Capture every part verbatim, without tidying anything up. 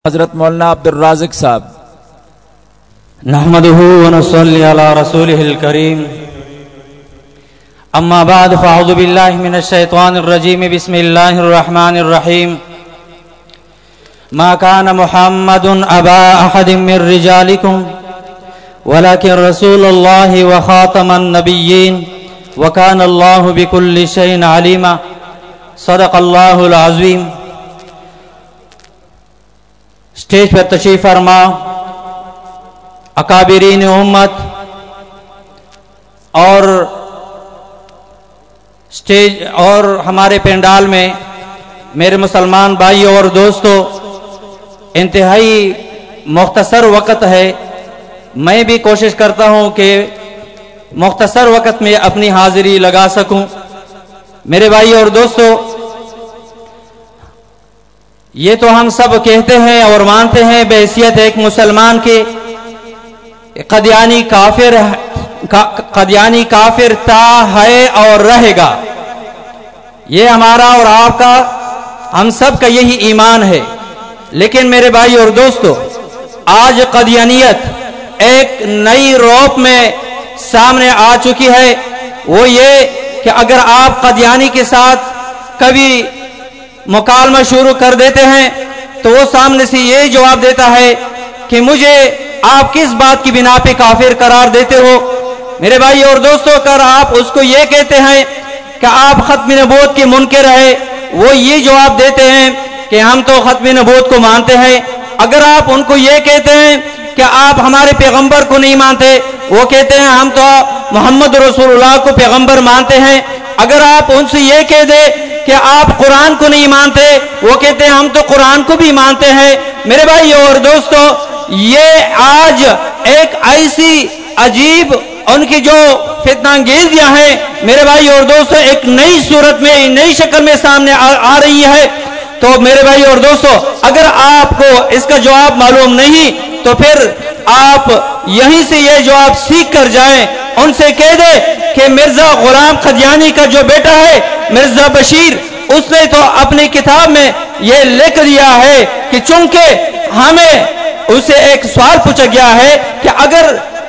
حضرت مولانا عبد الرازق صاحب. نحمده ونصلي على رسوله الكريم. اما بعد فاعوذ بالله من الشيطان الرجيم. بسم الله الرحمن الرحيم. ما كان محمد ابا احد من رجالكم ولكن رسول الله وخاتم النبيين وكان الله بكل شيء عليما. صدق الله العظيم. اسٹیج پر تشریف فرما اکابرین امت اور اسٹیج اور ہمارے پینڈال میں میرے مسلمان بھائیوں اور دوستوں، انتہائی مختصر وقت ہے. میں بھی کوشش کرتا ہوں کہ مختصر وقت میں اپنی حاضری لگا سکوں. میرے بھائی اور دوستوں، یہ تو ہم سب کہتے ہیں اور مانتے ہیں بحیثیت ایک مسلمان کے، قادیانی کافر قادیانی کافر تھا، ہے اور رہے گا. یہ ہمارا اور آپ کا، ہم سب کا یہی ایمان ہے. لیکن میرے بھائی اور دوستو، آج قادیانیت ایک نئی روپ میں سامنے آ چکی ہے. وہ یہ کہ اگر آپ قادیانی کے ساتھ کبھی مکالمہ شروع کر دیتے ہیں تو وہ سامنے سے یہ جواب دیتا ہے کہ مجھے آپ کس بات کی بنا پہ کافر قرار دیتے ہو. میرے بھائی اور دوستو، اگر آپ اس کو یہ کہتے ہیں کہ آپ ختم نبوت کے منکر ہیں، وہ یہ جواب دیتے ہیں کہ ہم تو ختم نبوت کو مانتے ہیں. اگر آپ ان کو یہ کہتے ہیں کہ آپ ہمارے پیغمبر کو نہیں مانتے، وہ کہتے ہیں ہم تو محمد رسول اللہ کو پیغمبر مانتے ہیں. اگر آپ ان سے یہ کہہ دیں کہ آپ قرآن کو نہیں مانتے، وہ کہتے ہیں ہم تو قرآن کو بھی مانتے ہیں. میرے بھائی اور دوستو، یہ آج ایک ایسی عجیب ان کی جو فتنہ انگیزیاں ہیں، میرے بھائی اور دوستو، ایک نئی صورت میں، نئی شکل میں سامنے آ رہی ہے. تو میرے بھائی اور دوستو، اگر آپ کو اس کا جواب معلوم نہیں تو پھر آپ یہیں سے یہ جواب سیکھ کر جائیں. ان سے کہہ دیں کہ مرزا غلام قادیانی کا جو بیٹا ہے مرزا بشیر، اس نے تو اپنی کتاب میں یہ لکھ دیا ہے کہ چونکہ ہمیں اسے ایک سوال پوچھا گیا ہے کہ اگر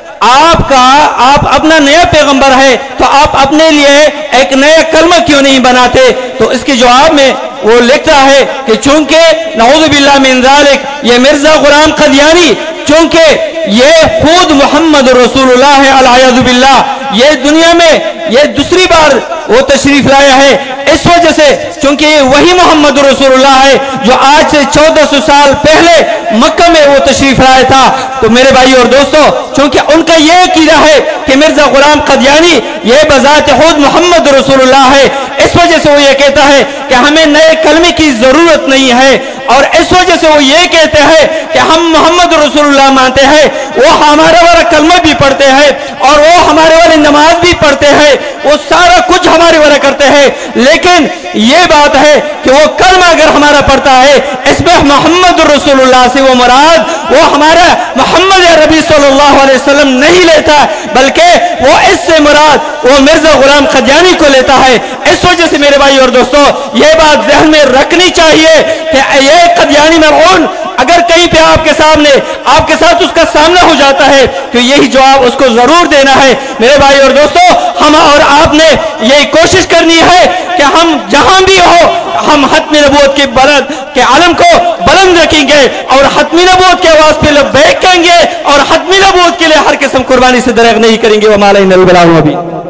آپ کا آپ اپنا نیا پیغمبر ہے تو آپ اپنے لیے ایک نیا کلمہ کیوں نہیں بناتے؟ تو اس کے جواب میں وہ لکھتا ہے کہ چونکہ نعوذ باللہ من ذالک، یہ مرزا غلام قادیانی چونکہ یہ خود محمد رسول اللہ ہے العیاذ باللہ، یہ دنیا میں یہ دوسری بار وہ تشریف لایا ہے. اس وجہ سے چونکہ یہ وہی محمد رسول اللہ ہے جو آج سے چودہ سو سال پہلے مکہ میں وہ تشریف لایا تھا. تو میرے بھائی اور دوستو، چونکہ ان کا یہ عقیدہ ہے کہ مرزا غلام قادیانی یہ بذات خود محمد رسول اللہ ہے، اس وجہ سے وہ یہ کہتا ہے کہ ہمیں نئے کلمے کی ضرورت نہیں ہے. اور اس وجہ سے وہ یہ کہتے ہیں کہ ہم محمد رسول اللہ مانتے ہیں، وہ ہمارے والا کلمہ بھی پڑھتے ہیں اور وہ ہمارے والی نماز بھی پڑھتے ہیں، وہ سارا کچھ ہمارے والا کرتے ہیں. لیکن یہ بات ہے کہ وہ کلمہ اگر ہمارا پڑھتا ہے، اس میں محمد رسول اللہ سے وہ مراد وہ ہمارا محمد عربی صلی اللہ علیہ وسلم نہیں لیتا، بلکہ وہ اس سے مراد وہ مرزا غلام قادیانی کو لیتا ہے. اس وجہ سے میرے بھائی اور دوستو، یہ بات ذہن میں رکھنی چاہیے کہ یہ قادیانی ملعون اگر کہیں پہ آپ کے سامنے آپ کے ساتھ اس کا سامنا ہو جاتا ہے تو یہی جواب اس کو ضرور دینا ہے. میرے بھائی اور دوستو، ہم اور آپ نے یہی کوشش کرنی ہے کہ ہم جہاں بھی ہو ہم ختم نبوت کے بلند کے عالم کو بلند رکھیں گے اور ختم نبوت کے آواز پہ لبیک کہیں گے اور ختم نبوت کے لیے ہر قسم قربانی سے درگزر نہیں کریں گے. وما علینا البلاغ المبین.